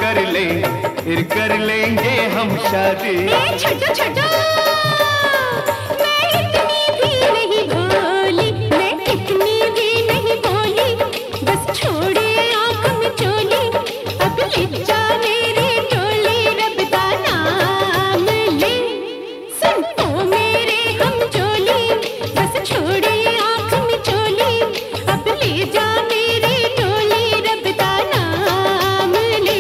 फिर कर लेंगे हम शादी। छोटो छोटो मैं इतनी भी नहीं भोली, मैं इतनी भी नहीं भोली, बस छोड़े आँख में चोली, अब ले जा मेरे टोली, रब दा नाम ले, सुन ओ मेरे हम चोली, बस छोड़े आँख में चोली, अब ले जा मेरे टोली, रब दा नाम ले।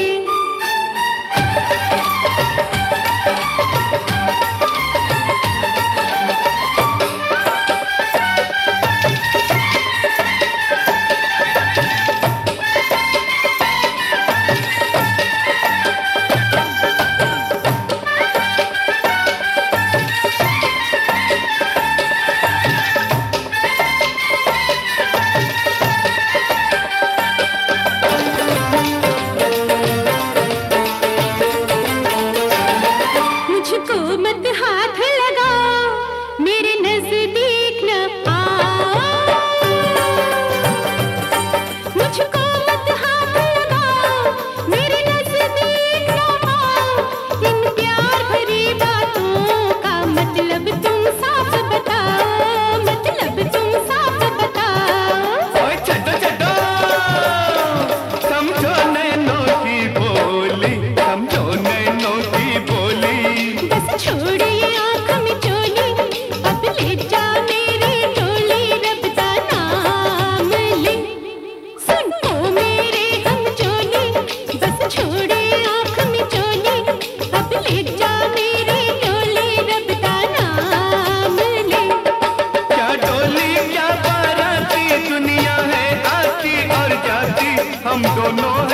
मुझको मत हाथ लगाओ, मेरे नजदीक न आओ, मुझको मत हाथ लगाओ, मेरे नजदीक न आओ, इन प्यार भरी बातों का मतलब तुम साफ बताओ, मतलब तुम साफ बताओ। ओए छड्डो छड्डो, समझो नैनों की बोली, समझो नैनों की बोली, बस छोड़े आँख में चोली, अब ले जा मेरे टोली, रब दा नाम ले, सुन ओ मेरे हम चोली, बस छोड़े आँख में चोली, अब ले जा मेरे टोली, रब दा नाम ले। क्या डोली क्या बाराती, दुनिया है आती और जाती, हम दोनों